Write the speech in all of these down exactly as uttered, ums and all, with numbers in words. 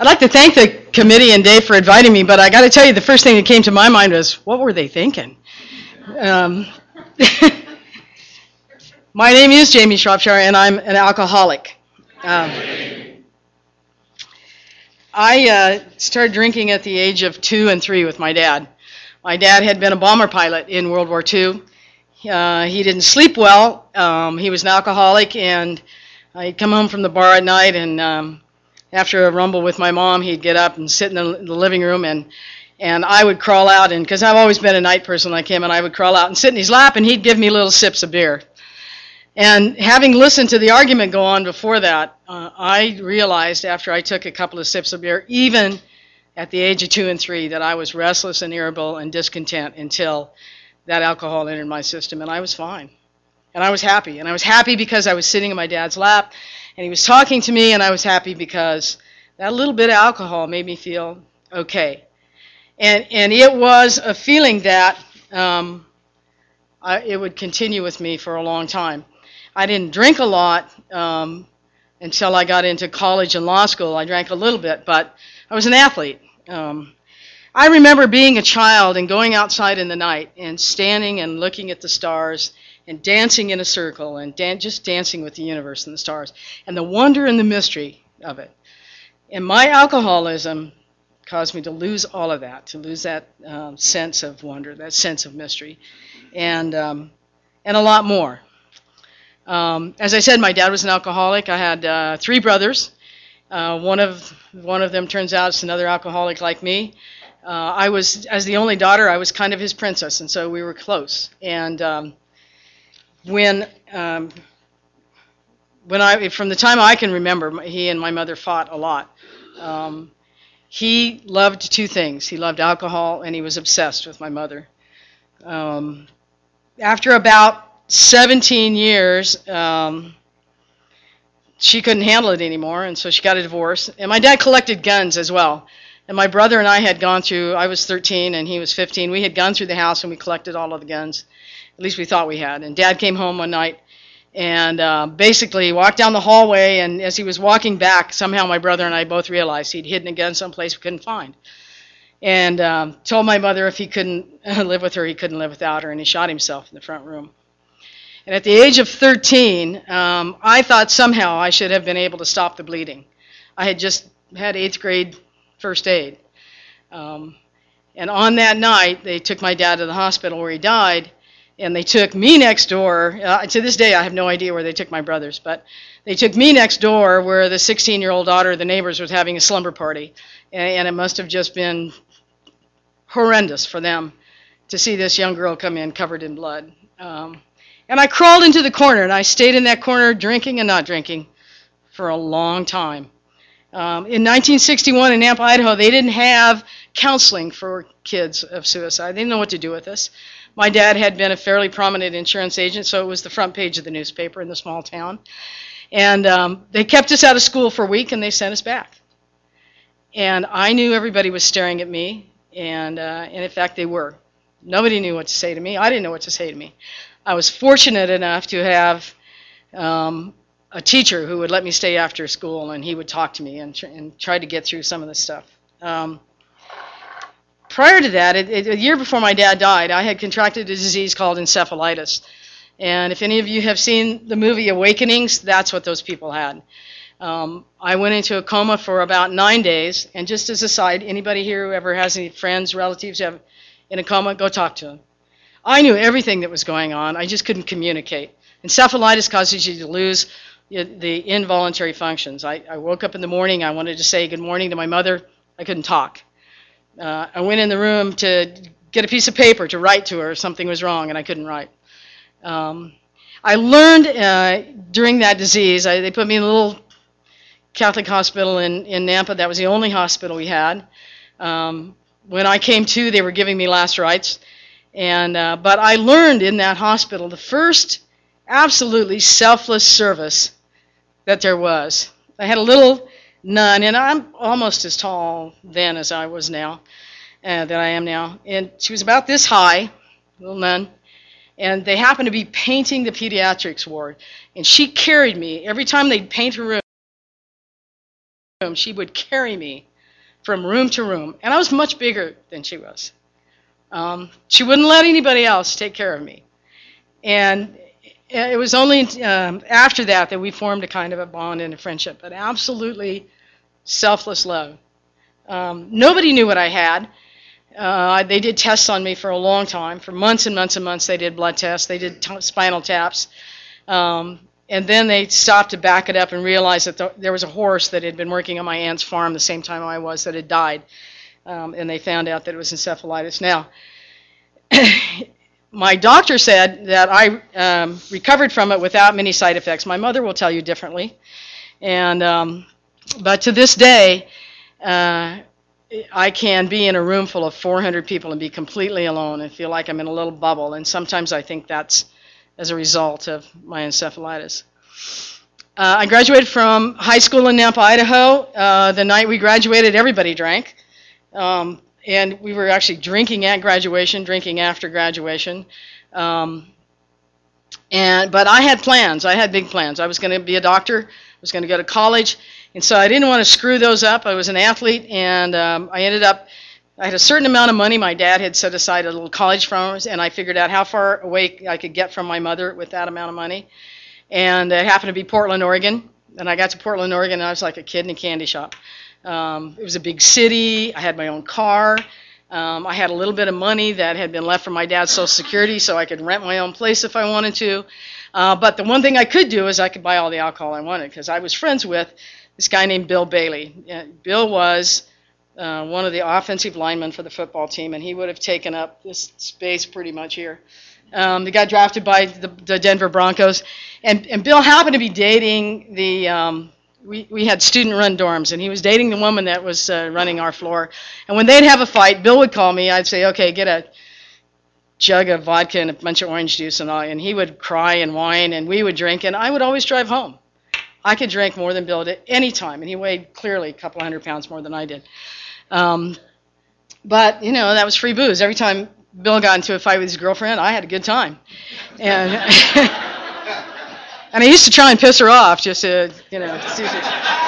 I'd like to thank the committee and Dave for inviting me, but I got to tell you, the first thing that came to my mind was, what were they thinking? Um, my name is Jamie Shropshire, and I'm an alcoholic. Um, I uh, started drinking at the age of two and three with my dad. My dad had been a bomber pilot in World War Two. Uh, he didn't sleep well. Um, he was an alcoholic, and I'd come home from the bar at night, and um, after a rumble with my mom, he'd get up and sit in the, the living room, and and I would crawl out, and because I've always been a night person like him, and I would crawl out and sit in his lap, and he'd give me little sips of beer. And having listened to the argument go on before that, uh, I realized after I took a couple of sips of beer, even at the age of two and three, that I was restless and irritable and discontent until that alcohol entered my system, and I was fine. And I was happy. And I was happy because I was sitting in my dad's lap, and he was talking to me, and I was happy because that little bit of alcohol made me feel okay. And and it was a feeling that um, I, it would continue with me for a long time. I didn't drink a lot um, until I got into college and law school. I drank a little bit, but I was an athlete. Um, I remember being a child and going outside in the night and standing and looking at the stars and dancing in a circle and dan- just dancing with the universe and the stars and the wonder and the mystery of it. And my alcoholism caused me to lose all of that, to lose that um, sense of wonder, that sense of mystery, and um, and a lot more. Um, as I said, my dad was an alcoholic. I had uh, three brothers. Uh, one of one of them turns out is another alcoholic like me. Uh, I was, as the only daughter, I was kind of his princess, and so we were close. And um, when um, when I, from the time I can remember, he and my mother fought a lot. Um, he loved two things. He loved alcohol, and he was obsessed with my mother. Um, after about seventeen years, um, she couldn't handle it anymore, and so she got a divorce. And my dad collected guns as well. And my brother and I had gone through, I was thirteen and he was fifteen. We had gone through the house and we collected all of the guns. At least we thought we had. And Dad came home one night and uh, basically walked down the hallway, and as he was walking back, somehow my brother and I both realized he'd hidden a gun someplace we couldn't find. And um, told my mother if he couldn't live with her, he couldn't live without her, and he shot himself in the front room. And at the age of thirteen, um, I thought somehow I should have been able to stop the bleeding. I had just had eighth grade first aid. Um, and on that night, they took my dad to the hospital where he died, and they took me next door. Uh, to this day, I have no idea where they took my brothers, but they took me next door where the sixteen-year-old daughter of the neighbors was having a slumber party, and, and it must have just been horrendous for them to see this young girl come in covered in blood. Um, and I crawled into the corner, and I stayed in that corner drinking and not drinking for a long time. Um, in nineteen sixty-one in Nampa, Idaho, they didn't have counseling for kids of suicide. They didn't know what to do with us. My dad had been a fairly prominent insurance agent, so it was the front page of the newspaper in the small town. And um, they kept us out of school for a week, and they sent us back. And I knew everybody was staring at me, and, uh, and in fact, they were. Nobody knew what to say to me. I didn't know what to say to me. I was fortunate enough to have um, a teacher who would let me stay after school, and he would talk to me and, tr- and try to get through some of this stuff. Um, prior to that, it, it, a year before my dad died, I had contracted a disease called encephalitis. And if any of you have seen the movie Awakenings, that's what those people had. Um, I went into a coma for about nine days, and just as a side, anybody here who ever has any friends, relatives who have in a coma, go talk to them. I knew everything that was going on. I just couldn't communicate. Encephalitis causes you to lose the involuntary functions. I, I woke up in the morning. I wanted to say good morning to my mother. I couldn't talk. Uh, I went in the room to get a piece of paper to write to her if something was wrong, and I couldn't write. Um, I learned uh, during that disease, I, they put me in a little Catholic hospital in, in Nampa. That was the only hospital we had. Um, when I came to, they were giving me last rites. And uh, but I learned in that hospital the first absolutely selfless service that there was. I had a little nun, and I'm almost as tall then as I was now, uh, that I am now. And she was about this high, little nun, and they happened to be painting the pediatrics ward. And she carried me. Every time they'd paint her room, she would carry me from room to room. And I was much bigger than she was. Um, she wouldn't let anybody else take care of me. And it was only um, after that that we formed a kind of a bond and a friendship, but absolutely selfless love. Um, nobody knew what I had. Uh, they did tests on me for a long time. For months and months and months, they did blood tests. They did t- spinal taps. Um, and then they stopped to back it up and realized that the, there was a horse that had been working on my aunt's farm the same time I was that had died. Um, and they found out that it was encephalitis. Now, my doctor said that I um, recovered from it without many side effects. My mother will tell you differently. And um, but to this day, uh, I can be in a room full of four hundred people and be completely alone and feel like I'm in a little bubble. And sometimes I think that's as a result of my encephalitis. Uh, I graduated from high school in Nampa, Idaho. Uh, the night we graduated, everybody drank. Um, and we were actually drinking at graduation, drinking after graduation. Um, and But I had plans. I had big plans. I was going to be a doctor. I was going to go to college. And so I didn't want to screw those up. I was an athlete, and um, I ended up, I had a certain amount of money. My dad had set aside a little college fund, and I figured out how far away I could get from my mother with that amount of money. And it happened to be Portland, Oregon. And I got to Portland, Oregon, and I was like a kid in a candy shop. Um, it was a big city. I had my own car. Um, I had a little bit of money that had been left from my dad's Social Security, so I could rent my own place if I wanted to. Uh, but the one thing I could do is I could buy all the alcohol I wanted, because I was friends with this guy named Bill Bailey. Yeah, Bill was uh, one of the offensive linemen for the football team, and he would have taken up this space pretty much here. Um, he got drafted by the, the Denver Broncos, and, and Bill happened to be dating the, um, we, we had student-run dorms, and he was dating the woman that was uh, running our floor. And when they'd have a fight, Bill would call me. I'd say, okay, get a jug of vodka and a bunch of orange juice, and all, and he would cry and whine, and we would drink, and I would always drive home. I could drink more than Bill did any time, and he weighed clearly a couple hundred pounds more than I did. Um, but, you know, that was free booze. Every time Bill got into a fight with his girlfriend, I had a good time. And and I used to try and piss her off just to, you know, see if,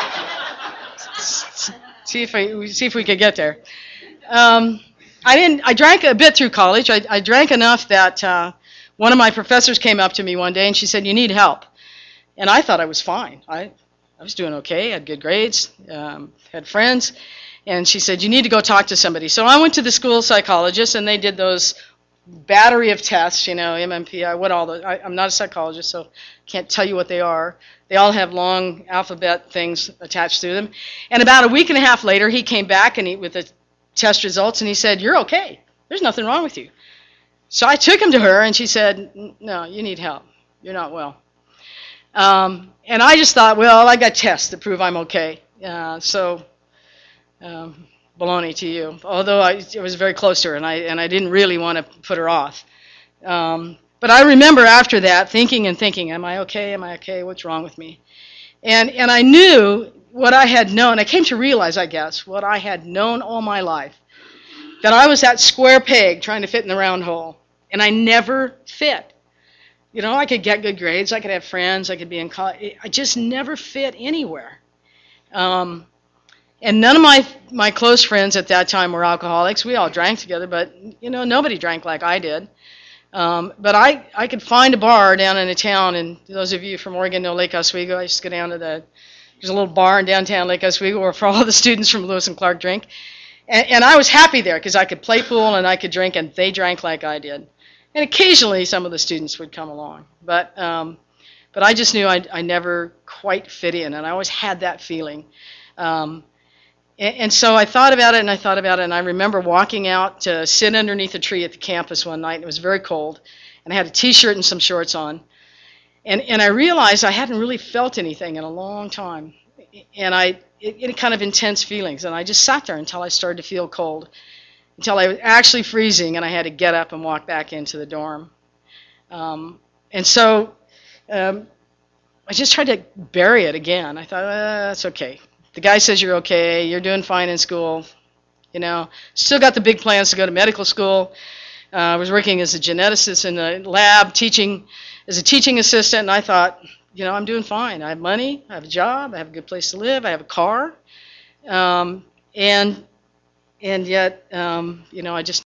it, see if, I, see if we could get there. Um, I didn't. I drank a bit through college. I, I drank enough that uh, one of my professors came up to me one day, and she said, "You need help." And I thought I was fine. I, I was doing okay, had good grades, um, had friends. And she said, you need to go talk to somebody. So I went to the school psychologist, and they did those battery of tests, you know, M M P I, what all the, I, I'm not a psychologist, so can't tell you what they are. They all have long alphabet things attached to them. And about a week and a half later, he came back and he, with the test results, and he said, you're okay. There's nothing wrong with you. So I took him to her, and she said, no, you need help. You're not well. Um, and I just thought, well, I got tests to prove I'm okay. Uh, so, um, baloney to you. Although I, I was very close to her, and I and I didn't really want to put her off. Um, but I remember after that thinking and thinking, am I okay? Am I okay? What's wrong with me? And and I knew what I had known. I came to realize, I guess, what I had known all my life, that I was that square peg trying to fit in the round hole, and I never fit. You know, I could get good grades, I could have friends, I could be in college. I just never fit anywhere. Um, and none of my my close friends at that time were alcoholics. We all drank together, but, you know, nobody drank like I did. Um, but I, I could find a bar down in a town, and those of you from Oregon know Lake Oswego. I used to go down to the, there's a little bar in downtown Lake Oswego where for all the students from Lewis and Clark drink. And, and I was happy there because I could play pool and I could drink, and they drank like I did. And occasionally some of the students would come along. But um, but I just knew I, I never quite fit in, and I always had that feeling. Um, and, and so I thought about it, and I thought about it, and I remember walking out to sit underneath a tree at the campus one night, and it was very cold, and I had a T-shirt and some shorts on. And, and I realized I hadn't really felt anything in a long time. And I it, it kind of intense feelings, and I just sat there until I started to feel cold. Until I was actually freezing, and I had to get up and walk back into the dorm. Um, and so um, I just tried to bury it again. I thought, uh, that's okay. The guy says you're okay. You're doing fine in school. You know, still got the big plans to go to medical school. Uh, I was working as a geneticist in the lab, teaching as a teaching assistant, and I thought, you know, I'm doing fine. I have money. I have a job. I have a good place to live. I have a car. Um, and and yet, um, you know, I just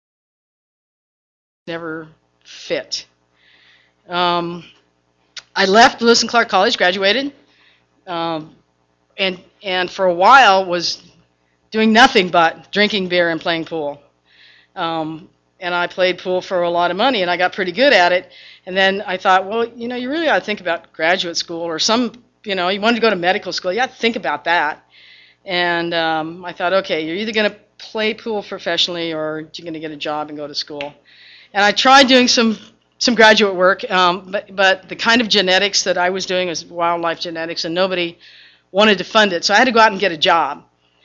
never fit. Um, I left Lewis and Clark College, graduated, um, and and for a while was doing nothing but drinking beer and playing pool. Um, and I played pool for a lot of money, and I got pretty good at it. And then I thought, well, you know, you really ought to think about graduate school or some, you know, you wanted to go to medical school, you ought to think about that. And um, I thought, okay, you're either going to play pool professionally or you're going to get a job and go to school. And I tried doing some some graduate work, um, but but the kind of genetics that I was doing was wildlife genetics, and nobody wanted to fund it, so I had to go out and get a job.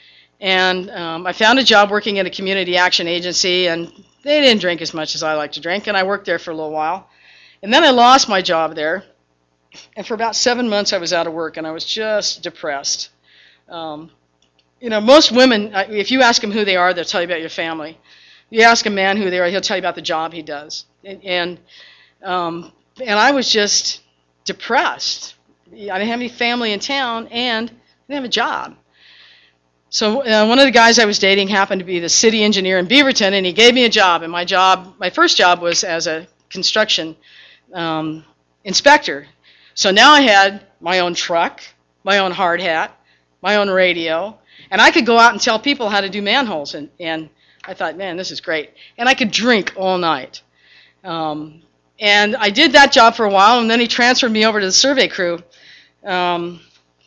And um, I found a job working at a community action agency, and they didn't drink as much as I like to drink, and I worked there for a little while. And then I lost my job there, and for about seven months I was out of work, and I was just depressed. Um, you know, most women, if you ask them who they are, they'll tell you about your family. You ask a man who they are, he'll tell you about the job he does. And and, um, and I was just depressed. I didn't have any family in town, and I didn't have a job. So uh, one of the guys I was dating happened to be the city engineer in Beaverton, and he gave me a job. And my job, my first job was as a construction um, inspector. So now I had my own truck, my own hard hat, my own radio, and I could go out and tell people how to do manholes. And, and I thought, man, this is great. And I could drink all night. Um, and I did that job for a while, and then he transferred me over to the survey crew. Um,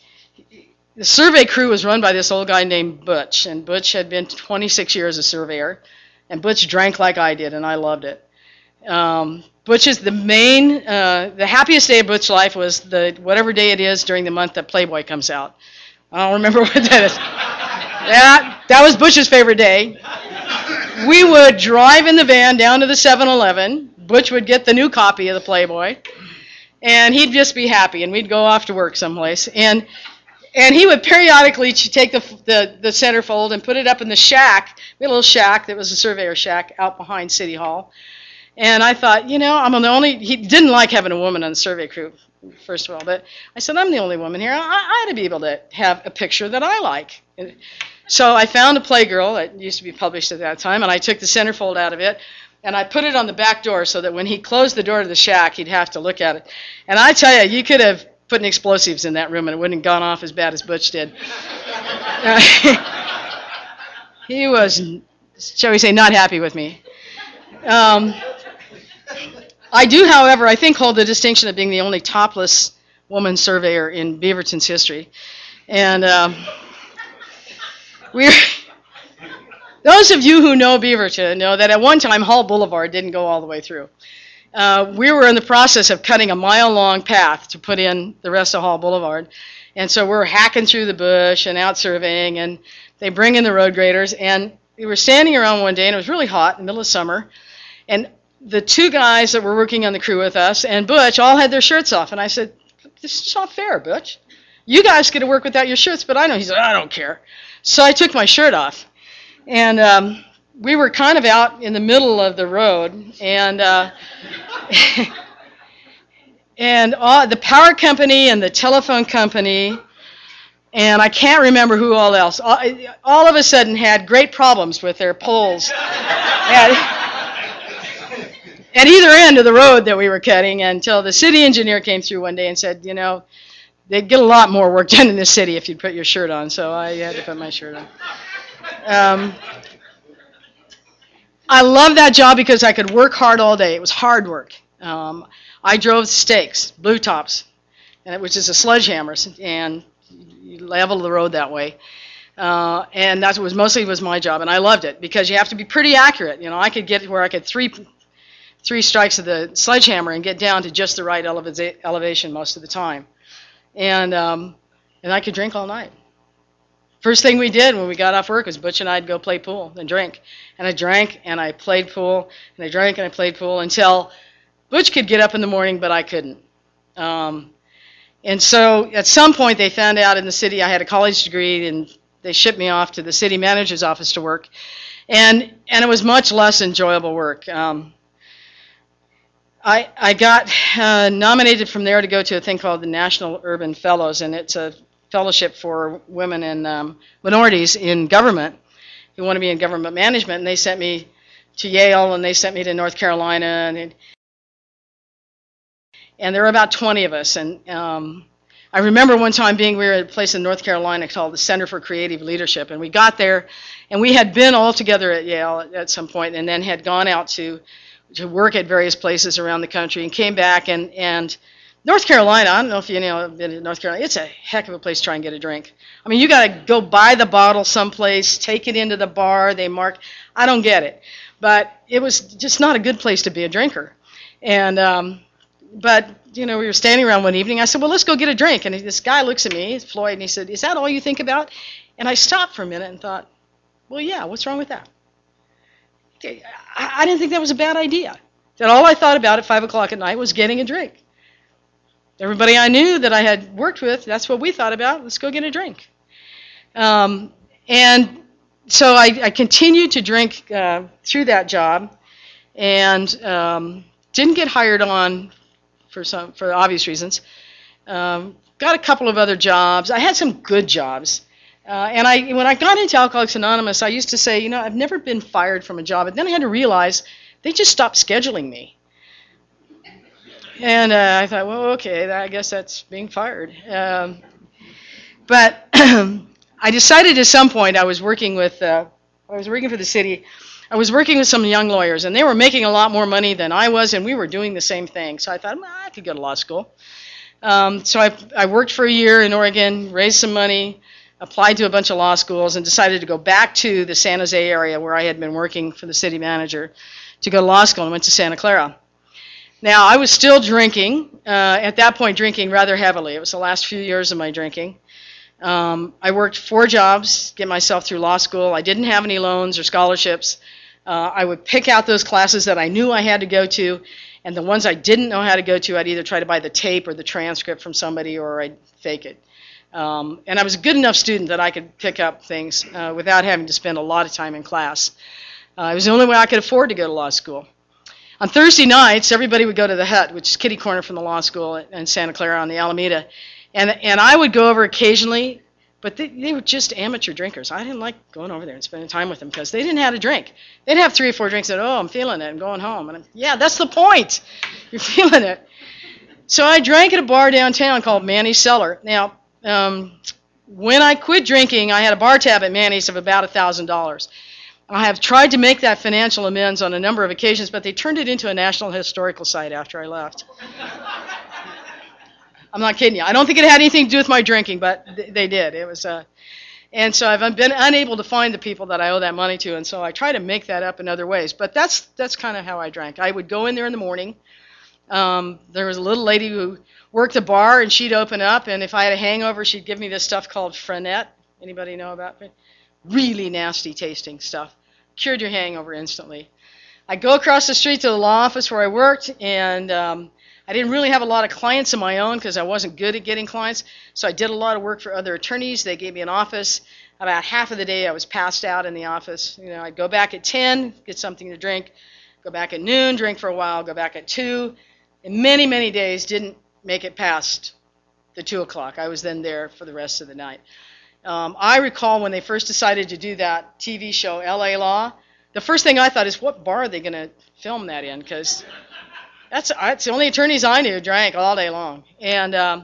the survey crew was run by this old guy named Butch, and Butch had been twenty-six years a surveyor, and Butch drank like I did, and I loved it. Um, Butch is the main, uh, the happiest day of Butch's life was the whatever day it is during the month that Playboy comes out. I don't remember what that is. That, that was Butch's favorite day. We would drive in the van down to the seven eleven. Butch would get the new copy of the Playboy, and he'd just be happy, and we'd go off to work someplace. And and he would periodically take the, the, the centerfold and put it up in the shack. We had a little shack that was a surveyor shack out behind City Hall. And I thought, you know, I'm the only, he didn't like having a woman on the survey crew, first of all, but I said, I'm the only woman here. I, I ought to be able to have a picture that I like. And so I found a Playgirl that used to be published at that time, and I took the centerfold out of it, and I put it on the back door so that when he closed the door to the shack, he'd have to look at it. And I tell you, you could have put explosives in that room, and it wouldn't have gone off as bad as Butch did. Uh, he was, shall we say, not happy with me. Um, I do, however, I think hold the distinction of being the only topless woman surveyor in Beaverton's history. And um, we're, those of you who know Beaverton know that at one time Hall Boulevard didn't go all the way through. Uh, we were in the process of cutting a mile-long path to put in the rest of Hall Boulevard. And so we're hacking through the bush and out surveying, and they bring in the road graders. And we were standing around one day, and it was really hot in the middle of summer. And the two guys that were working on the crew with us and Butch all had their shirts off. And I said, this is not fair, Butch. You guys get to work without your shirts, but I don't. He said, I don't care. So I took my shirt off. And um, we were kind of out in the middle of the road. And uh, and all, the power company and the telephone company, and I can't remember who all else, all, all of a sudden had great problems with their poles. And, at either end of the road that we were cutting, until the city engineer came through one day and said, you know, they'd get a lot more work done in this city if you'd put your shirt on. So I had to put my shirt on. Um, I loved that job because I could work hard all day. It was hard work. Um, I drove stakes, blue tops, and it was just a sledgehammer, and you level the road that way. Uh, and that was mostly was my job, and I loved it because you have to be pretty accurate. You know, I could get where I could three three strikes of the sledgehammer and get down to just the right eleva- elevation most of the time. And um, and I could drink all night. First thing we did when we got off work was Butch and I'd go play pool and drink. And I drank and I played pool, and I drank and I played pool until Butch could get up in the morning, but I couldn't. Um, and so at some point they found out in the city I had a college degree, and they shipped me off to the city manager's office to work. And and it was much less enjoyable work. Um, I, I got uh, nominated from there to go to a thing called the National Urban Fellows, and it's a fellowship for women and um, minorities in government who want to be in government management, and they sent me to Yale, and they sent me to North Carolina, and and there were about twenty of us. And um, I remember one time being, we were at a place in North Carolina called the Center for Creative Leadership, and we got there, and we had been all together at Yale at, at some point, and then had gone out to to work at various places around the country, and came back, and and North Carolina, I don't know if you know, been in North Carolina, it's a heck of a place to try and get a drink. I mean, you got to go buy the bottle someplace, take it into the bar, they mark, I don't get it. But it was just not a good place to be a drinker. And, um, but, you know, we were standing around one evening, I said, well, let's go get a drink. And this guy looks at me, Floyd, and he said, is that all you think about? And I stopped for a minute and thought, well, yeah, what's wrong with that? Okay, I, I didn't think that was a bad idea. That all I thought about at five o'clock at night was getting a drink. Everybody I knew that I had worked with, that's what we thought about. Let's go get a drink. Um, and so I, I continued to drink uh, through that job, and um, didn't get hired on for some for obvious reasons. Um, got a couple of other jobs. I had some good jobs. Uh, and I, when I got into Alcoholics Anonymous, I used to say, you know, I've never been fired from a job. And then I had to realize they just stopped scheduling me. And uh, I thought, well, okay, I guess that's being fired. Um, but I decided at some point I was working with, uh, I was working for the city. I was working with some young lawyers, and they were making a lot more money than I was, and we were doing the same thing. So I thought, well, I could go to law school. Um, so I, I worked for a year in Oregon, raised some money, applied to a bunch of law schools, and decided to go back to the San Jose area where I had been working for the city manager to go to law school, and went to Santa Clara. Now, I was still drinking, uh, at that point drinking rather heavily. It was the last few years of my drinking. Um, I worked four jobs to get myself through law school. I didn't have any loans or scholarships. Uh, I would pick out those classes that I knew I had to go to, and the ones I didn't know how to go to, I'd either try to buy the tape or the transcript from somebody, or I'd fake it. Um, and I was a good enough student that I could pick up things uh, without having to spend a lot of time in class. Uh, it was the only way I could afford to go to law school. On Thursday nights, everybody would go to the Hut, which is kitty corner from the law school in Santa Clara on the Alameda. And and I would go over occasionally, but they, they were just amateur drinkers. I didn't like going over there and spending time with them because they didn't have a drink. They'd have three or four drinks and, oh, I'm feeling it, I'm going home. And I'm, yeah, that's the point. You're feeling it. So I drank at a bar downtown called Manny's Cellar. Now, um, when I quit drinking, I had a bar tab at Manny's of about one thousand dollars. I have tried to make that financial amends on a number of occasions, but they turned it into a National Historical Site after I left. I'm not kidding you. I don't think it had anything to do with my drinking, but th- they did. It was, uh, and so I've been unable to find the people that I owe that money to, and so I try to make that up in other ways. But that's that's kind of how I drank. I would go in there in the morning. Um, there was a little lady who worked the bar, and she'd open up, and if I had a hangover, she'd give me this stuff called Frenette. Anybody know about it? Really nasty tasting stuff. Cured your hangover instantly. I'd go across the street to the law office where I worked, and um, I didn't really have a lot of clients of my own because I wasn't good at getting clients, so I did a lot of work for other attorneys. They gave me an office. About half of the day I was passed out in the office. You know, I'd go back at ten, get something to drink, go back at noon, drink for a while, go back at two, and many, many days didn't make it past the two o'clock. I was then there for the rest of the night. Um, I recall when they first decided to do that T V show, L A Law, the first thing I thought is, what bar are they going to film that in? Because that's, that's the only attorneys I knew drank all day long. And um,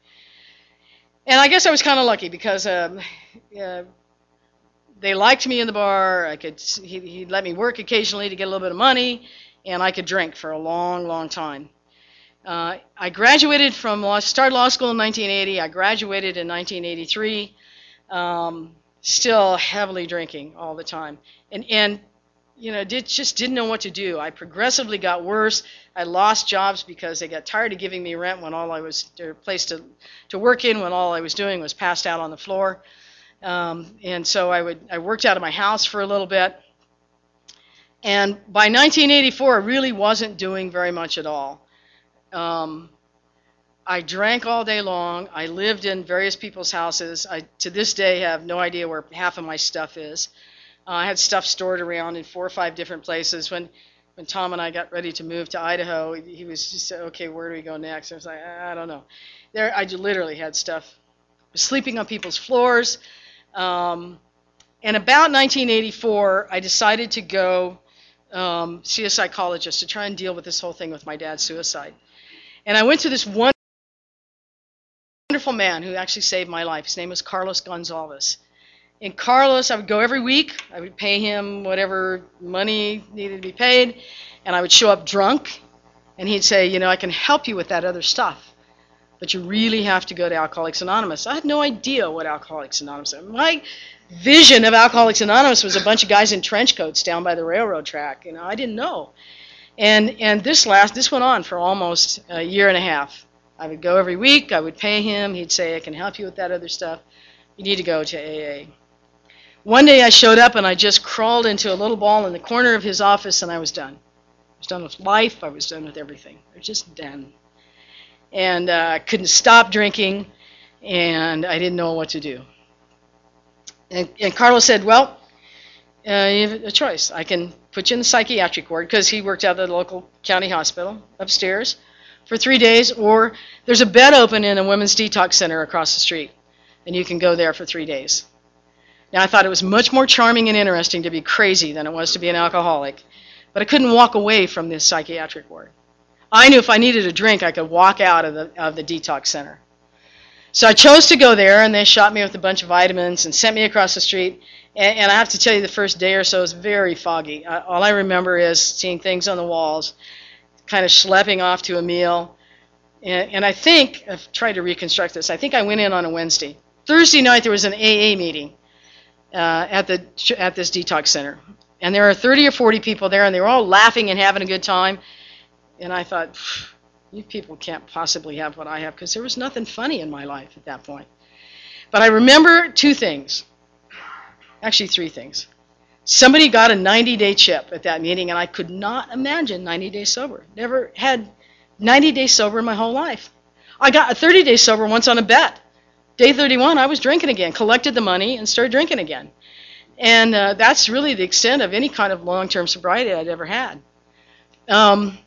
and I guess I was kind of lucky because um, uh, they liked me in the bar. I could he, he'd let me work occasionally to get a little bit of money, and I could drink for a long, long time. Uh, I graduated from law, started law school in nineteen eighty. I graduated in nineteen eighty-three. Um, still heavily drinking all the time, and and you know did just didn't know what to do. I progressively got worse. I lost jobs because they got tired of giving me rent when all I was or place to to work in when all I was doing was passed out on the floor. Um, and so I would I worked out of my house for a little bit. And by nineteen eighty-four, I really wasn't doing very much at all. Um, I drank all day long. I lived in various people's houses. I, to this day, have no idea where half of my stuff is. Uh, I had stuff stored around in four or five different places. When when Tom and I got ready to move to Idaho, he was just said, okay, where do we go next? I was like, I don't know. There, I literally had stuff was sleeping on people's floors. Um, and about nineteen eighty-four, I decided to go um, see a psychologist to try and deal with this whole thing with my dad's suicide. And I went to this one wonderful man who actually saved my life. His name was Carlos Gonzalez. And Carlos, I would go every week. I would pay him whatever money needed to be paid, and I would show up drunk, and he'd say, you know, I can help you with that other stuff, but you really have to go to Alcoholics Anonymous. I had no idea what Alcoholics Anonymous was. My vision of Alcoholics Anonymous was a bunch of guys in trench coats down by the railroad track. You know, I didn't know. And and this last this went on for almost a year and a half. I would go every week. I would pay him. He'd say, I can help you with that other stuff. You need to go to A A. One day I showed up and I just crawled into a little ball in the corner of his office, and I was done. I was done with life. I was done with everything. I was just done. And uh, I couldn't stop drinking, and I didn't know what to do. And, and Carlos said, well, uh, you have a choice. I can put you in the psychiatric ward, because he worked out at the local county hospital upstairs for three days, or there's a bed open in a women's detox center across the street, and you can go there for three days. Now, I thought it was much more charming and interesting to be crazy than it was to be an alcoholic, but I couldn't walk away from this psychiatric ward. I knew if I needed a drink, I could walk out of the, of the detox center. So I chose to go there, and they shot me with a bunch of vitamins and sent me across the street. And, and I have to tell you, the first day or so was very foggy. I, all I remember is seeing things on the walls, kind of schlepping off to a meal. And, and I think, I've tried to reconstruct this, I think I went in on a Wednesday. Thursday night, there was an A A meeting uh, at the at this detox center. And there are thirty or forty people there, and they were all laughing and having a good time. And I thought, you people can't possibly have what I have, because there was nothing funny in my life at that point. But I remember two things, actually three things. Somebody got a ninety-day chip at that meeting, and I could not imagine ninety days sober. Never had ninety days sober in my whole life. I got a thirty days sober once on a bet. Day thirty-one, I was drinking again, collected the money, and started drinking again. And uh, that's really the extent of any kind of long-term sobriety I'd ever had. Um,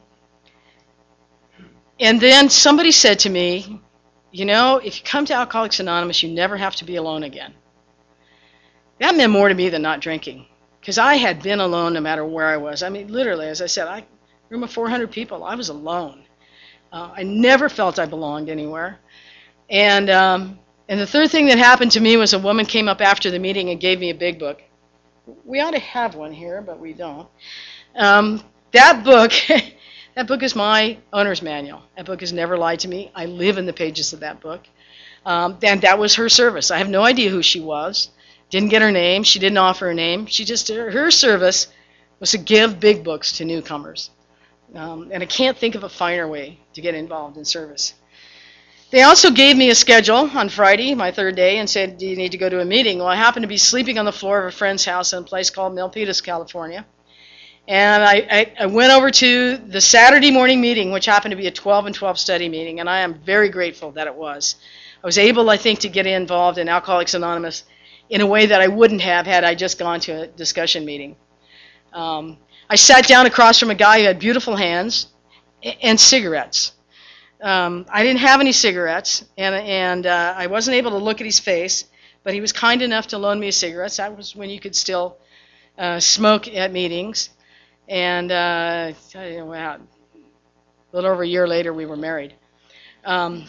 and then somebody said to me, you know, if you come to Alcoholics Anonymous, you never have to be alone again. That meant more to me than not drinking, because I had been alone no matter where I was. I mean, literally, as I said, I room of four hundred people, I was alone. Uh, I never felt I belonged anywhere. And um, and the third thing that happened to me was a woman came up after the meeting and gave me a big book. We ought to have one here, but we don't. Um, that book, that book is my owner's manual. That book has never lied to me. I live in the pages of that book. Um, and that was her service. I have no idea who she was. Didn't get her name. She didn't offer her name. She just, her service was to give big books to newcomers. Um, and I can't think of a finer way to get involved in service. They also gave me a schedule on Friday, my third day, and said, do you need to go to a meeting? Well, I happened to be sleeping on the floor of a friend's house in a place called Milpitas, California. And I, I, I went over to the Saturday morning meeting, which happened to be a twelve and twelve study meeting, and I am very grateful that it was. I was able, I think, to get involved in Alcoholics Anonymous in a way that I wouldn't have had I just gone to a discussion meeting. Um, I sat down across from a guy who had beautiful hands and cigarettes. Um, I didn't have any cigarettes, and, and uh, I wasn't able to look at his face, but he was kind enough to loan me cigarettes. That was when you could still uh, smoke at meetings. And uh, wow, a little over a year later, we were married. Um,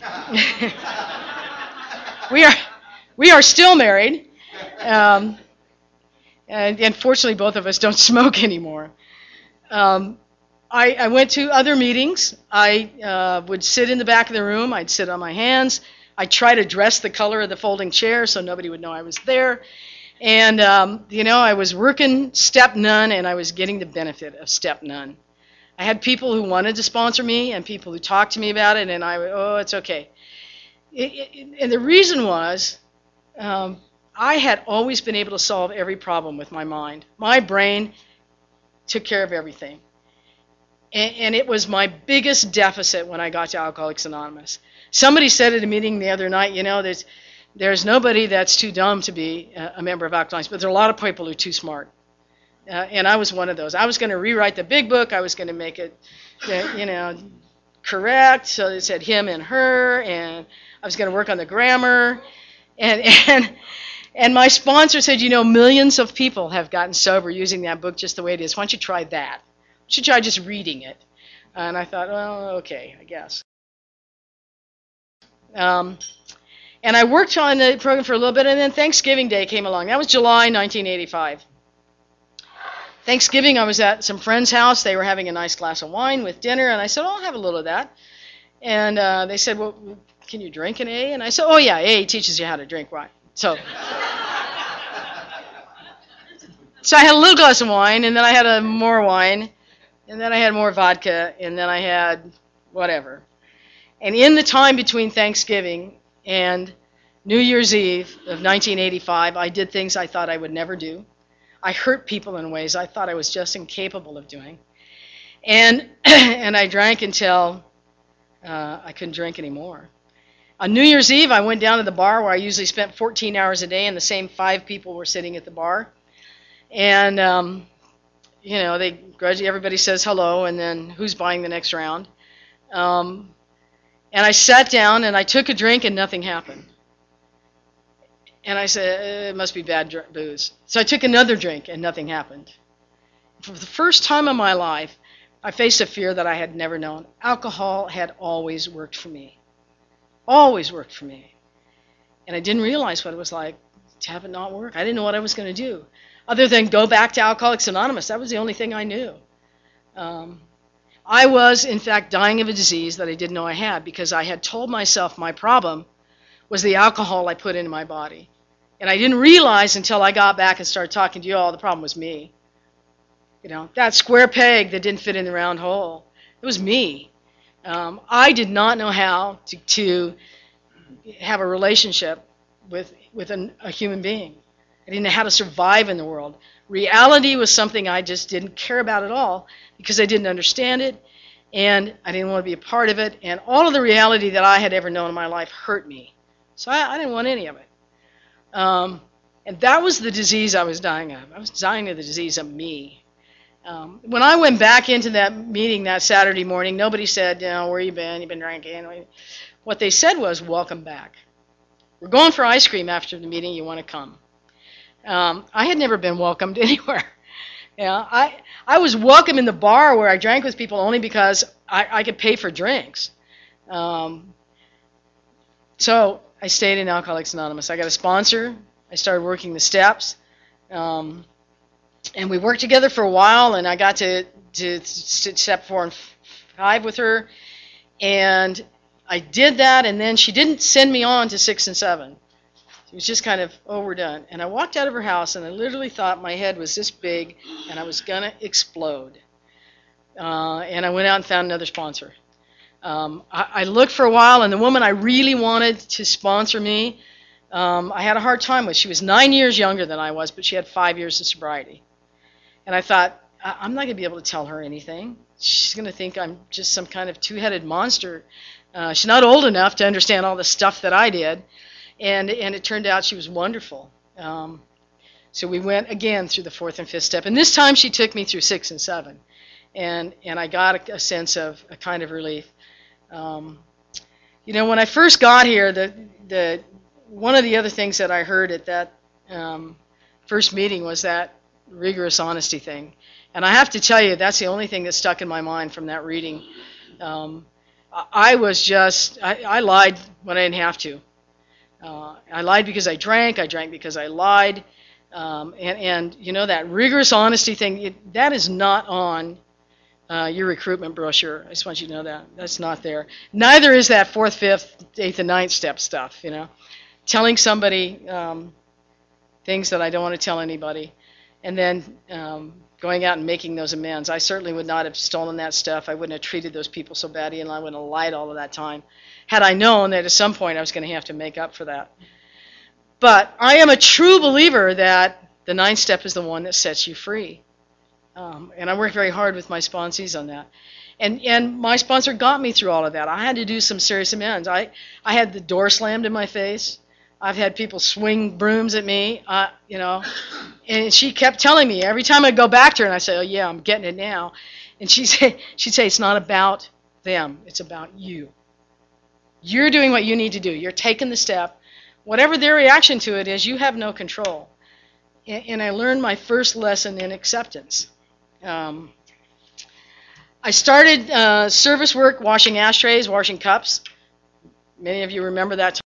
we are we are still married. Um, and unfortunately, both of us don't smoke anymore. Um, I, I went to other meetings. I uh, would sit in the back of the room. I'd sit on my hands. I'd try to dress the color of the folding chair so nobody would know I was there. And, um, you know, I was working step none, and I was getting the benefit of step none. I had people who wanted to sponsor me and people who talked to me about it, and I would, oh, it's okay. It, it, and the reason was um, I had always been able to solve every problem with my mind. My brain took care of everything. And, and it was my biggest deficit when I got to Alcoholics Anonymous. Somebody said at a meeting the other night, you know, there's there's nobody that's too dumb to be a, a member of Alcoholics, but there are a lot of people who are too smart. Uh, and I was one of those. I was going to rewrite the big book. I was going to make it, uh, you know, correct. So it said him and her, and I was going to work on the grammar. And, and, and my sponsor said, you know, millions of people have gotten sober using that book just the way it is. Why don't you try that? Why don't you try just reading it? And I thought, well, okay, I guess. Um, and I worked on the program for a little bit, and then Thanksgiving Day came along. That was July nineteen eighty-five. Thanksgiving, I was at some friend's house. They were having a nice glass of wine with dinner, and I said, oh, I'll have a little of that. And uh, they said, well, can you drink an A? And I said, oh, yeah, A teaches you how to drink wine. So, so I had a little glass of wine, and then I had a more wine, and then I had more vodka, and then I had whatever. And in the time between Thanksgiving and New Year's Eve of nineteen eighty-five, I did things I thought I would never do. I hurt people in ways I thought I was just incapable of doing. And and I drank until uh, I couldn't drink anymore. On New Year's Eve, I went down to the bar where I usually spent fourteen hours a day, and the same five people were sitting at the bar. And, um, you know, they grudgingly, everybody says hello, and then who's buying the next round? Um, and I sat down, and I took a drink, and nothing happened. And I said, it must be bad dr- booze. So I took another drink, and nothing happened. For the first time in my life, I faced a fear that I had never known. Alcohol had always worked for me. Always worked for me. And I didn't realize what it was like to have it not work. I didn't know what I was going to do. Other than go back to Alcoholics Anonymous, that was the only thing I knew. Um, I was, in fact, dying of a disease that I didn't know I had because I had told myself my problem was the alcohol I put into my body. And I didn't realize until I got back and started talking to you all, the problem was me. You know, that square peg that didn't fit in the round hole, it was me. Um, I did not know how to, to have a relationship with, with an, a human being. I didn't know how to survive in the world. Reality was something I just didn't care about at all because I didn't understand it, and I didn't want to be a part of it, and all of the reality that I had ever known in my life hurt me. So I, I didn't want any of it. Um, and that was the disease I was dying of. I was dying of the disease of me. Um, when I went back into that meeting that Saturday morning, nobody said, you know, where you been? You've been drinking. What they said was, welcome back. We're going for ice cream after the meeting. You want to come? Um, I had never been welcomed anywhere. You know, I I was welcome in the bar where I drank with people only because I, I could pay for drinks. Um, so I stayed in Alcoholics Anonymous. I got a sponsor. I started working the steps. Um, and we worked together for a while, and I got to, to step four and five with her. And I did that, and then she didn't send me on to six and seven. It was just kind of overdone. And I walked out of her house, and I literally thought my head was this big, and I was going to explode. Uh, and I went out and found another sponsor. Um, I, I looked for a while, and the woman I really wanted to sponsor me, um, I had a hard time with. She was nine years younger than I was, but she had five years of sobriety. And I thought, I- I'm not going to be able to tell her anything. She's going to think I'm just some kind of two-headed monster. Uh, she's not old enough to understand all the stuff that I did. And and it turned out she was wonderful. Um, so we went again through the fourth and fifth step. And this time she took me through six and seven. And and I got a, a sense of a kind of relief. Um, you know, when I first got here, the the one of the other things that I heard at that um, first meeting was that rigorous honesty thing. And I have to tell you, that's the only thing that stuck in my mind from that reading. Um, I, I was just, I, I lied when I didn't have to. Uh, I lied because I drank. I drank because I lied. Um, and, and, you know, that rigorous honesty thing, it, that is not on uh, your recruitment brochure. I just want you to know that. That's not there. Neither is that fourth, fifth, eighth, and ninth step stuff, you know. Telling somebody um, things that I don't want to tell anybody. And then um, going out and making those amends. I certainly would not have stolen that stuff. I wouldn't have treated those people so badly, and I wouldn't have lied all of that time, had I known that at some point I was going to have to make up for that. But I am a true believer that the ninth step is the one that sets you free. Um, and I worked very hard with my sponsees on that. And and my sponsor got me through all of that. I had to do some serious amends. I, I had the door slammed in my face. I've had people swing brooms at me, uh, you know. And she kept telling me, every time I go back to her and I say, oh, yeah, I'm getting it now. And she'd say, she'd say, it's not about them. It's about you. You're doing what you need to do. You're taking the step. whatever their reaction to it is, you have no control. And, and I learned my first lesson in acceptance. Um, I started uh, service work washing ashtrays, washing cups. Many of you remember that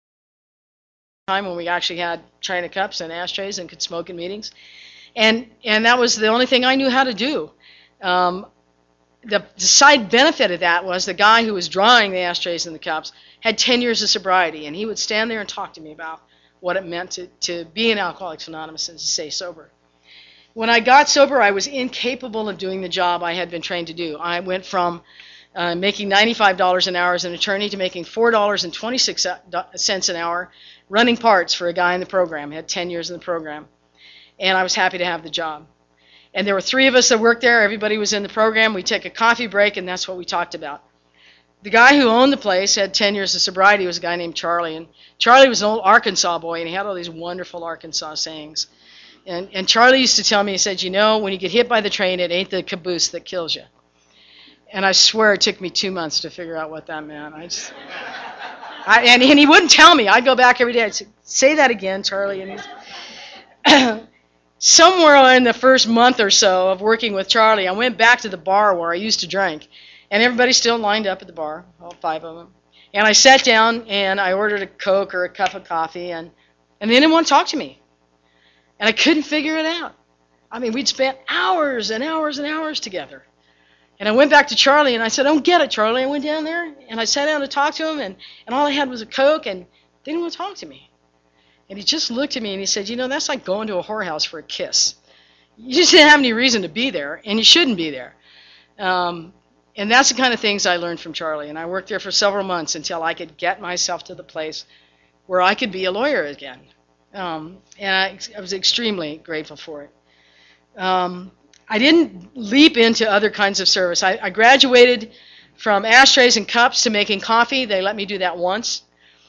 time when we actually had china cups and ashtrays and could smoke in meetings. And and that was the only thing I knew how to do. Um, the, the side benefit of that was the guy who was drying the ashtrays and the cups had ten years of sobriety, and he would stand there and talk to me about what it meant to, to be in Alcoholics Anonymous and to stay sober. When I got sober, I was incapable of doing the job I had been trained to do. I went from uh, making ninety-five dollars an hour as an attorney to making four dollars and twenty-six cents an hour running parts for a guy in the program. I had ten years in the program, and I was happy to have the job. And there were three of us that worked there. Everybody was in the program. We'd take a coffee break, and that's what we talked about. The guy who owned the place had ten years of sobriety. He was a guy named Charlie, and Charlie was an old Arkansas boy, and he had all these wonderful Arkansas sayings. And, and Charlie used to tell me, he said, you know, when you get hit by the train, it ain't the caboose that kills you. And I swear it took me two months to figure out what that meant. I just, I, and, and he wouldn't tell me. I'd go back every day. I'd say, say that again, Charlie. And he's, somewhere in the first month or so of working with Charlie, I went back to the bar where I used to drink. And everybody still lined up at the bar, all five of them. And I sat down and I ordered a Coke or a cup of coffee, and, and they didn't want to talk to me. And I couldn't figure it out. I mean, we'd spent hours and hours and hours together. And I went back to Charlie, and I said, I don't get it, Charlie. I went down there, and I sat down to talk to him, and, and all I had was a Coke, and they didn't want to talk to me. And he just looked at me, and he said, you know, that's like going to a whorehouse for a kiss. You just didn't have any reason to be there, and you shouldn't be there. Um, and that's the kind of things I learned from Charlie. And I worked there for several months until I could get myself to the place where I could be a lawyer again. Um, and I, I was extremely grateful for it. Um, I didn't leap into other kinds of service. I, I graduated from ashtrays and cups to making coffee. They let me do that once.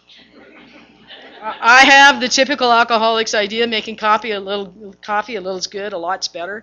I have the typical alcoholic's idea, making coffee a little coffee a little's good, a lot's better.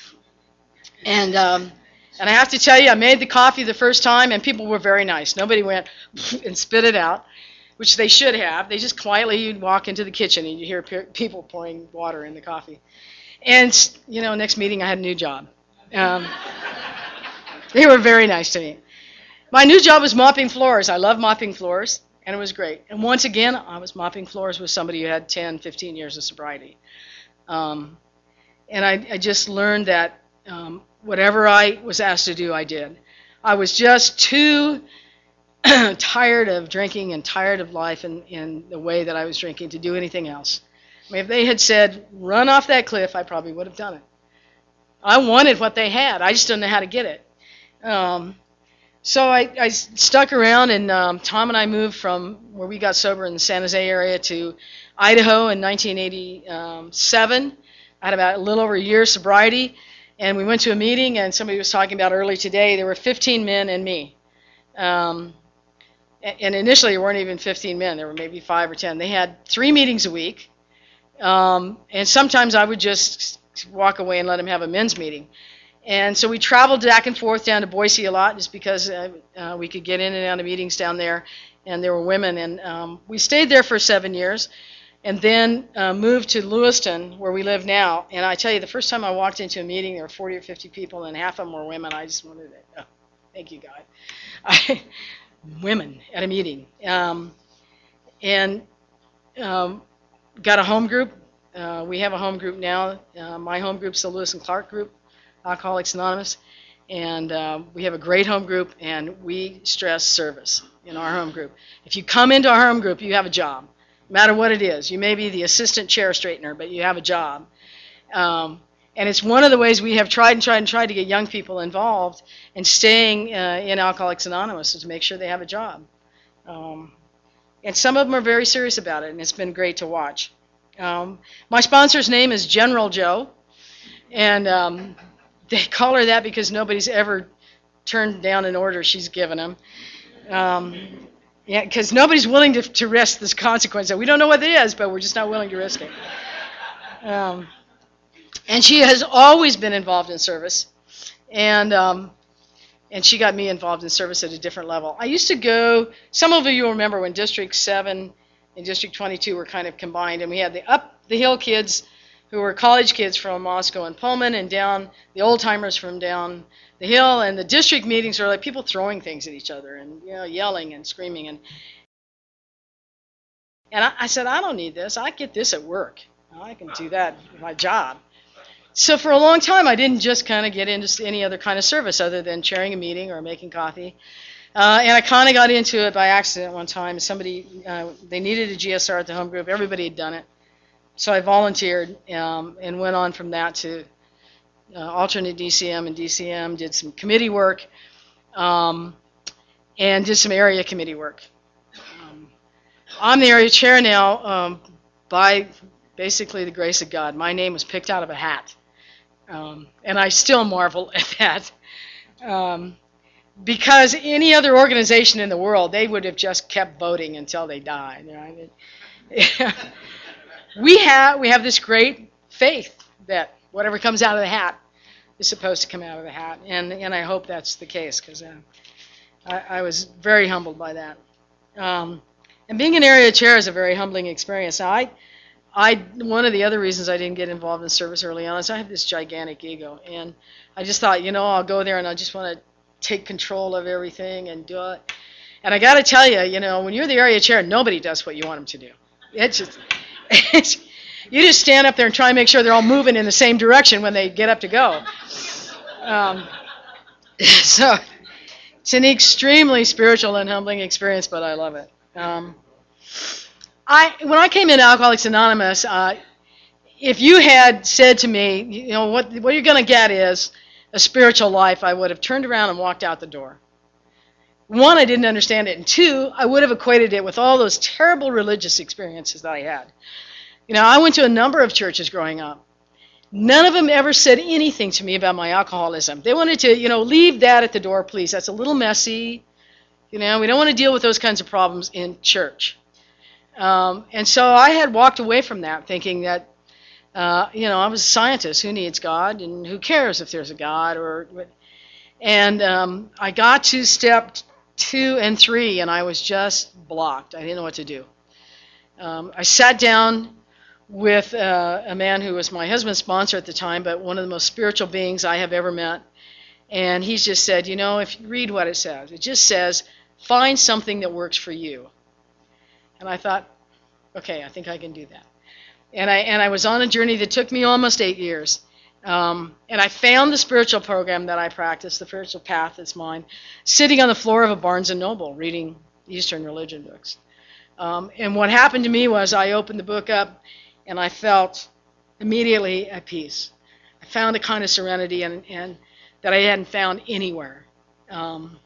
And um, and I have to tell you, I made the coffee the first time, and people were very nice. Nobody went and spit it out, which they should have. They just quietly, you'd walk into the kitchen and you hear pe- people pouring water in the coffee. And, you know, next meeting I had a new job. Um, they were very nice to me. My new job was mopping floors. I love mopping floors, and it was great. And once again, I was mopping floors with somebody who had ten, fifteen years of sobriety. Um, and I, I just learned that um, whatever I was asked to do, I did. I was just too tired of drinking and tired of life in, in the way that I was drinking to do anything else. I mean, if they had said, run off that cliff, I probably would have done it. I wanted what they had. I just didn't know how to get it. Um, so I, I stuck around, and um, Tom and I moved from where we got sober in the San Jose area to Idaho in nineteen eighty-seven. I had about a little over a year's sobriety, and we went to a meeting, and somebody was talking about early today, there were fifteen men and me. Um, and initially there weren't even fifteen men, there were maybe five or ten. They had three meetings a week. Um, and sometimes I would just walk away and let them have a men's meeting. And so we traveled back and forth down to Boise a lot just because uh, uh, we could get in and out of meetings down there, and there were women. And um, we stayed there for seven years and then uh, moved to Lewiston, where we live now. And I tell you, the first time I walked into a meeting, there were forty or fifty people, and half of them were women. I just wanted to, oh, thank you, God. I, women at a meeting. Um, and um, got a home group. Uh, we have a home group now. Uh, my home group's the Lewis and Clark group, Alcoholics Anonymous. And uh, we have a great home group, and we stress service in our home group. If you come into our home group, you have a job, no matter what it is. You may be the assistant chair straightener, but you have a job. Um, and it's one of the ways we have tried and tried and tried to get young people involved in staying uh, in Alcoholics Anonymous, is to make sure they have a job. Um, and some of them are very serious about it, and it's been great to watch. Um, my sponsor's name is General Joe, and um, they call her that because nobody's ever turned down an order she's given them. Um, yeah, because nobody's willing to, to risk this consequence. We don't know what it is, but we're just not willing to risk it. Um, and she has always been involved in service, and um, and she got me involved in service at a different level. I used to go, some of you will remember when District seven and District twenty-two were kind of combined, and we had the up the hill kids who were college kids from Moscow and Pullman, and down the old timers from down the hill, and the district meetings are like people throwing things at each other and you know yelling and screaming, and and I, I said, I don't need this. I get this at work. I can do that with my job. So for a long time, I didn't just kind of get into any other kind of service other than chairing a meeting or making coffee. Uh, and I kind of got into it by accident one time. Somebody, uh, they needed a G S R at the home group. Everybody had done it. So I volunteered um, and went on from that to uh, alternate D C M and D C M, did some committee work, um, and did some area committee work. Um, I'm the area chair now um, by basically the grace of God. My name was picked out of a hat. Um, and I still marvel at that. Um, because any other organization in the world, they would have just kept voting until they died. You know, I mean, we have we have this great faith that whatever comes out of the hat is supposed to come out of the hat, and and I hope that's the case, because uh, I, I was very humbled by that. Um, and being an area chair is a very humbling experience. Now, I. I, one of the other reasons I didn't get involved in service early on is I have this gigantic ego, and I just thought, you know, I'll go there and I just want to take control of everything and do it. And I got to tell you, you know, when you're the area chair, nobody does what you want them to do. It's just, it's, you just stand up there and try and make sure they're all moving in the same direction when they get up to go. Um, so it's an extremely spiritual and humbling experience, but I love it. Um, I, when I came into Alcoholics Anonymous, uh, if you had said to me, you know, what what you're going to get is a spiritual life, I would have turned around and walked out the door. One, I didn't understand it, and two, I would have equated it with all those terrible religious experiences that I had. You know, I went to a number of churches growing up. None of them ever said anything to me about my alcoholism. They wanted to, you know, leave that at the door, please. That's a little messy. You know, we don't want to deal with those kinds of problems in church. Um, and so I had walked away from that thinking that, uh, you know, I was a scientist. Who needs God? And who cares if there's a God? Or And um, I got to step two and three, and I was just blocked. I didn't know what to do. Um, I sat down with uh, a man who was my husband's sponsor at the time, but one of the most spiritual beings I have ever met. And he just said, you know, if you read what it says, it just says, find something that works for you. And I thought, okay, I think I can do that. And I and I was on a journey that took me almost eight years. Um, and I found the spiritual program that I practice, the spiritual path that's mine, sitting on the floor of a Barnes and Noble reading Eastern religion books. Um, and what happened to me was I opened the book up and I felt immediately at peace. I found a kind of serenity and, and that I hadn't found anywhere. Um,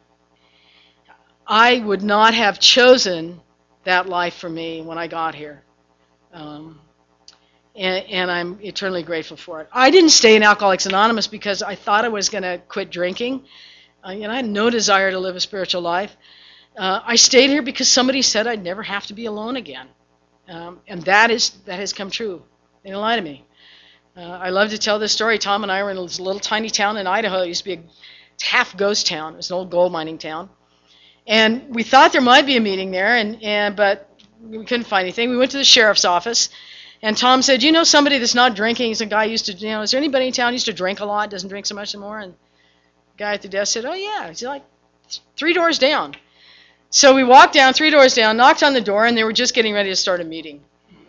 I would not have chosen that life for me when I got here. Um, and, and I'm eternally grateful for it. I didn't stay in Alcoholics Anonymous because I thought I was going to quit drinking. Uh, you know, I had no desire to live a spiritual life. Uh, I stayed here because somebody said I'd never have to be alone again. Um, and that is that has come true. They didn't lie to me. Uh, I love to tell this story. Tom and I were in this little tiny town in Idaho. It used to be a half ghost town. It was an old gold mining town. And we thought there might be a meeting there, and, and but we couldn't find anything. We went to the sheriff's office, and Tom said, you know somebody that's not drinking? He's a guy who used to, you know, is there anybody in town who used to drink a lot, doesn't drink so much anymore? And the guy at the desk said, oh, yeah. He's like three doors down. So we walked down, three doors down, knocked on the door, and they were just getting ready to start a meeting.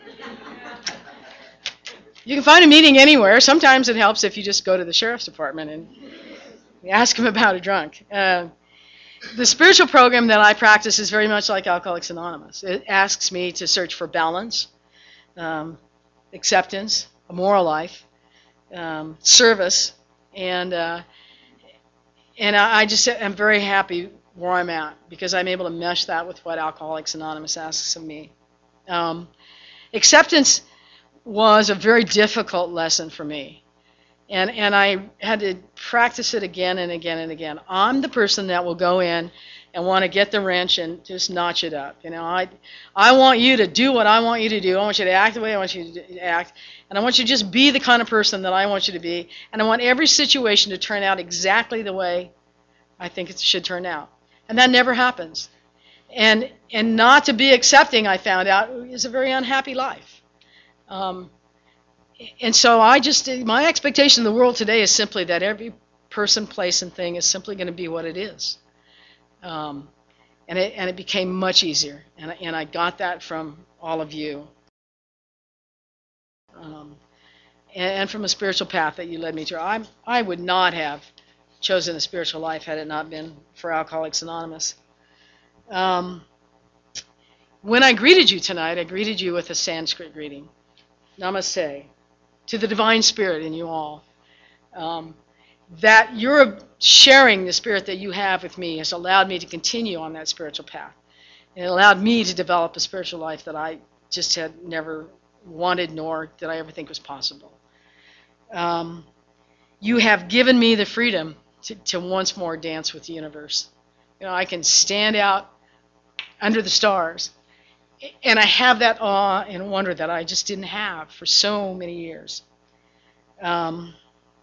You can find a meeting anywhere. Sometimes it helps if you just go to the sheriff's department and ask them about a drunk. Uh, The spiritual program that I practice is very much like Alcoholics Anonymous. It asks me to search for balance, um, acceptance, a moral life, um, service, and uh, and I, I just am very happy where I'm at because I'm able to mesh that with what Alcoholics Anonymous asks of me. Um, acceptance was a very difficult lesson for me. And and I had to practice it again and again and again. I'm the person that will go in and want to get the wrench and just notch it up. You know, I I want you to do what I want you to do. I want you to act the way I want you to act. And I want you to just be the kind of person that I want you to be. And I want every situation to turn out exactly the way I think it should turn out. And that never happens. And, and not to be accepting, I found out, is a very unhappy life. Um, and so I just, my expectation of the world today is simply that every person, place, and thing is simply going to be what it is. Um, and, it, and it became much easier. And, and I got that from all of you. Um, and, and from a spiritual path that you led me to. I, I would not have chosen a spiritual life had it not been for Alcoholics Anonymous. Um, when I greeted you tonight, I greeted you with a Sanskrit greeting. Namaste. To the Divine Spirit in you all. Um, that your sharing the spirit that you have with me has allowed me to continue on that spiritual path. It allowed me to develop a spiritual life that I just had never wanted, nor did I ever think was possible. Um, you have given me the freedom to, to once more dance with the universe. You know, I can stand out under the stars, and I have that awe and wonder that I just didn't have for so many years. Um,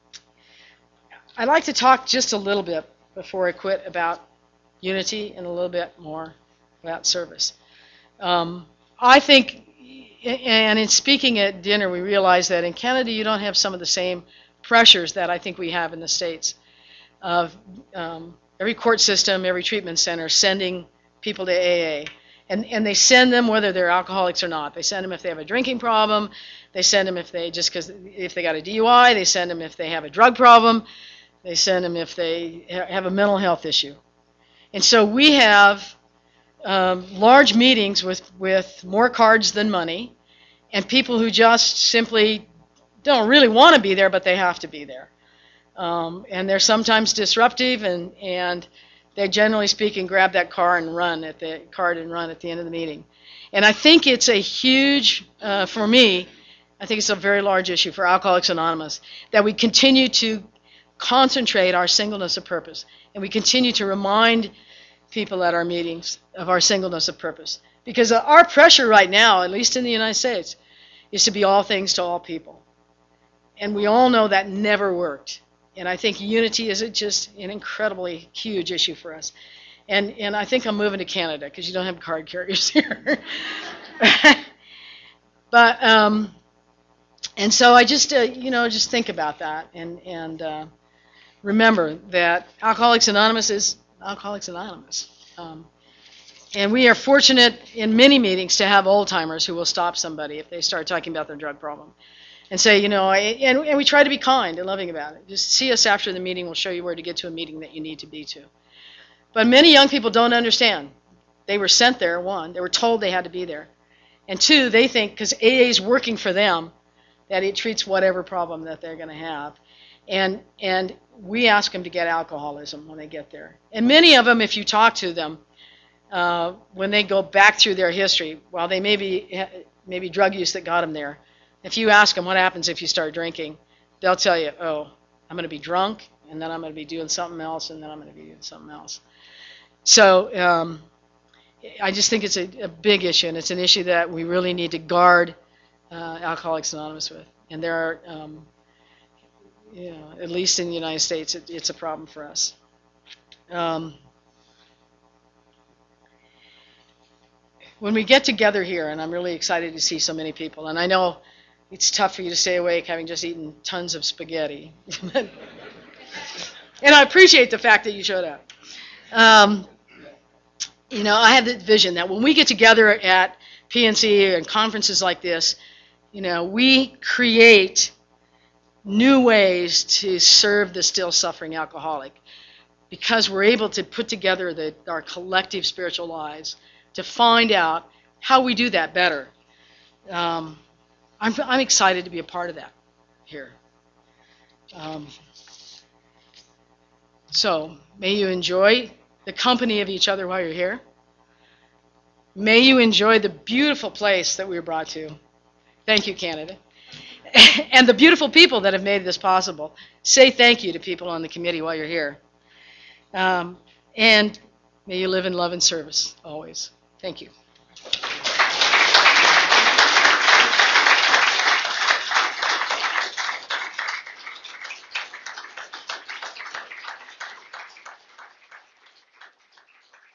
I'd like to talk just a little bit before I quit about unity and a little bit more about service. Um, I think, and in speaking at dinner, we realized that in Canada you don't have some of the same pressures that I think we have in the States of um, every court system, every treatment center sending people to A A. And, and they send them whether they're alcoholics or not. They send them if they have a drinking problem. They send them if they just because if they got a D U I. They send them if they have a drug problem. They send them if they have a mental health issue. And so we have um, large meetings with, with more cards than money, and people who just simply don't really want to be there, but they have to be there. Um, and they're sometimes disruptive, and, and they generally speaking grab that car and run at the card and run at the end of the meeting. And I think it's a huge, uh, for me, I think it's a very large issue for Alcoholics Anonymous, that we continue to concentrate our singleness of purpose, and we continue to remind people at our meetings of our singleness of purpose. Because our pressure right now, at least in the United States, is to be all things to all people. And we all know that never worked. And I think unity is just an incredibly huge issue for us. And and I think I'm moving to Canada because you don't have card carriers here. But um, and so I just uh, you know just think about that and and uh, remember that Alcoholics Anonymous is Alcoholics Anonymous. Um, and we are fortunate in many meetings to have old timers who will stop somebody if they start talking about their drug problem. And say, you know, I, and, and we try to be kind and loving about it. Just see us after the meeting. We'll show you where to get to a meeting that you need to be to. But many young people don't understand. They were sent there, one. They were told they had to be there. And two, they think because A A is working for them, that it treats whatever problem that they're going to have. And, and we ask them to get alcoholism when they get there. And many of them, if you talk to them, uh, when they go back through their history, while they may be, maybe drug use that got them there, if you ask them what happens if you start drinking, they'll tell you, oh, I'm going to be drunk, and then I'm going to be doing something else, and then I'm going to be doing something else. So um, I just think it's a, a big issue, and it's an issue that we really need to guard uh, Alcoholics Anonymous with. And there are, um, you know, at least in the United States, it, it's a problem for us. Um, when we get together here, and I'm really excited to see so many people, and I know it's tough for you to stay awake having just eaten tons of spaghetti. And I appreciate the fact that you showed up. Um, you know, I have the vision that when we get together at P N C and conferences like this, you know, we create new ways to serve the still suffering alcoholic because we're able to put together the, our collective spiritual lives to find out how we do that better. Um, I'm, I'm excited to be a part of that here. Um, so, may you enjoy the company of each other while you're here. May you enjoy the beautiful place that we were brought to. Thank you, Canada. And the beautiful people that have made this possible. Say thank you to people on the committee while you're here. Um, and may you live in love and service always. Thank you.